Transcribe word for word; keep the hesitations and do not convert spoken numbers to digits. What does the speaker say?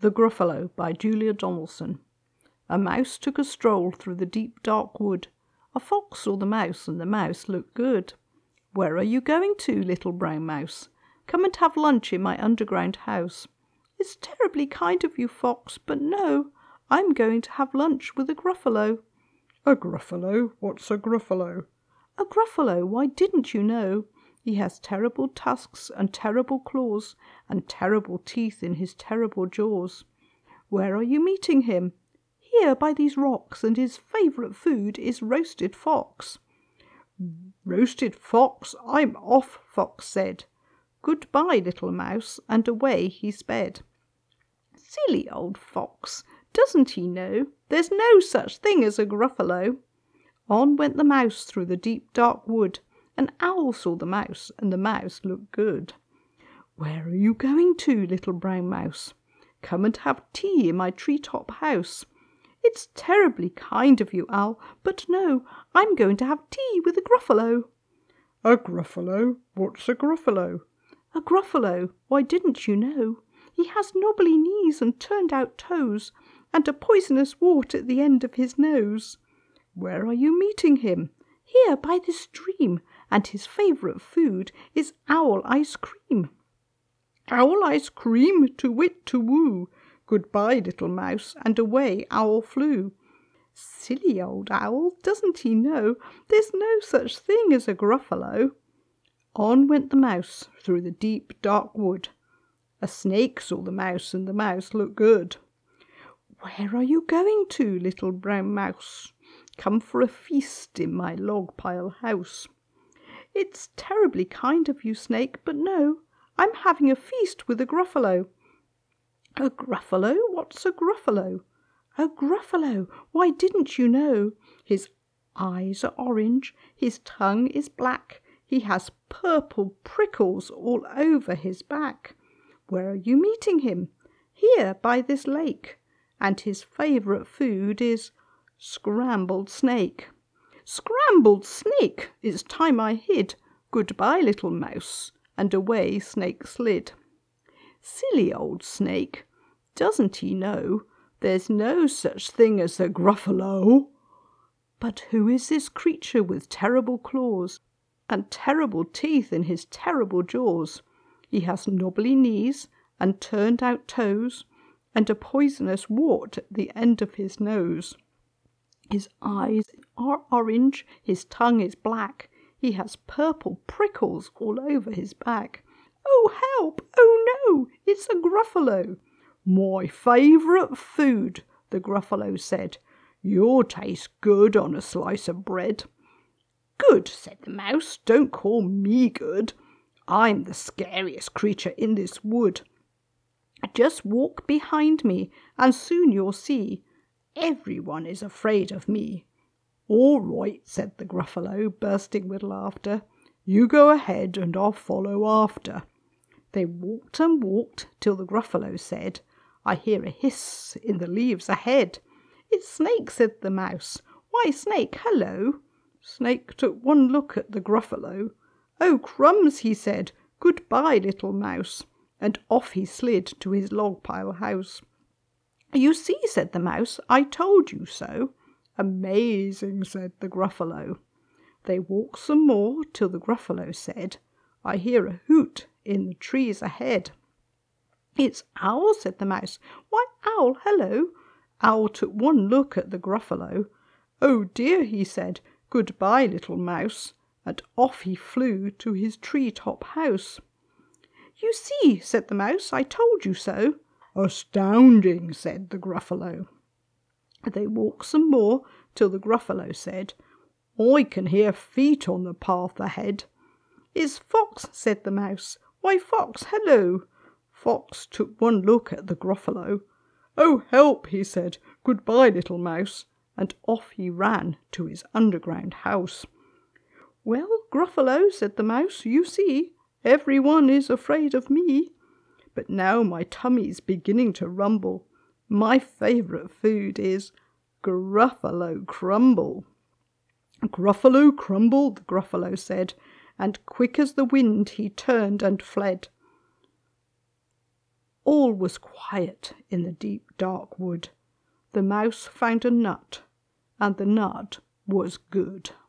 The Gruffalo by Julia Donaldson. A mouse took a stroll through the deep dark wood. A fox saw the mouse, and the mouse looked good. "Where are you going to, little brown mouse?" "Come and have lunch in my underground house." "It's terribly kind of you, fox, but no, I'm going to have lunch with a Gruffalo." "A Gruffalo? What's a Gruffalo?" "A Gruffalo, why didn't you know? He has terrible tusks and terrible claws, and terrible teeth in his terrible jaws." "Where are you meeting him?" "Here by these rocks, and his favourite food is roasted fox." "Roasted fox? I'm off," Fox said. "Good-bye, little mouse," and away he sped. Silly old fox! Doesn't he know there's no such thing as a Gruffalo? On went the mouse through the deep dark wood. An owl saw the mouse, and the mouse looked good. "Where are you going to, little brown mouse?" "Come and have tea in my tree-top house." "It's terribly kind of you, owl, but no, I'm going to have tea with a Gruffalo." "A Gruffalo? What's a Gruffalo?" "A Gruffalo, why didn't you know? He has knobbly knees and turned-out toes, and a poisonous wart at the end of his nose." "Where are you meeting him?" "Here by this stream, and his favourite food is owl ice cream." "Owl ice cream, to wit, to woo. Good-bye, little mouse," and away owl flew. Silly old owl! Doesn't he know there's no such thing as a Gruffalo? On went the mouse through the deep dark wood. A snake saw the mouse, and the mouse looked good. "Where are you going to, little brown mouse?" "Come for a feast in my log pile house." "It's terribly kind of you, snake, but no, I'm having a feast with a Gruffalo." "A Gruffalo? What's a Gruffalo?" "A Gruffalo, why didn't you know? His eyes are orange, his tongue is black, he has purple prickles all over his back." "Where are you meeting him?" "Here by this lake, and his favourite food is scrambled snake." "Scrambled snake! It's time I hid. Good-bye, little mouse," and away snake slid. Silly old snake! Doesn't he know there's no such thing as a Gruffalo? But who is this creature with terrible claws and terrible teeth in his terrible jaws? He has knobbly knees and turned-out toes, and a poisonous wart at the end of his nose. His eyes are orange, his tongue is black, he has purple prickles all over his back. "Oh, help! Oh, no! It's a Gruffalo!" "My favourite food," the Gruffalo said. "You'll taste good on a slice of bread." "Good," said the mouse. "Don't call me good. I'm the scariest creature in this wood." "Just walk behind me, and soon you'll see everyone is afraid of me." "All right," said the Gruffalo, bursting with laughter. "You go ahead, and I'll follow after." They walked and walked till the Gruffalo said, "I hear a hiss in the leaves ahead." "It's Snake," said the mouse. "Why, Snake, hello!" Snake took one look at the Gruffalo. "Oh, crumbs!" he said. "Good-bye, little mouse," and off he slid to his log pile house. "You see," said the mouse, "I told you so." "Amazing," said the Gruffalo. They walked some more till the Gruffalo said, "I hear a hoot in the trees ahead." "It's Owl," said the mouse. "Why, Owl, hello!" Owl took one look at the Gruffalo. "Oh dear," he said, "good-bye, little mouse," and off he flew to his tree-top house. "You see," said the mouse, "I told you so." "Astounding," said the Gruffalo. They walked some more till the Gruffalo said, "I can hear feet on the path ahead." "It's Fox," said the mouse. "Why, Fox, hello!" Fox took one look at the Gruffalo. "Oh, help!" he said. "Good-bye, little mouse," and off he ran to his underground house. "Well, Gruffalo," said the mouse, "you see, everyone is afraid of me. But now my tummy's beginning to rumble. My favourite food is Gruffalo crumble." "Gruffalo crumble," the Gruffalo said, and quick as the wind he turned and fled. All was quiet in the deep dark wood. The Mouse found a nut, and the nut was good.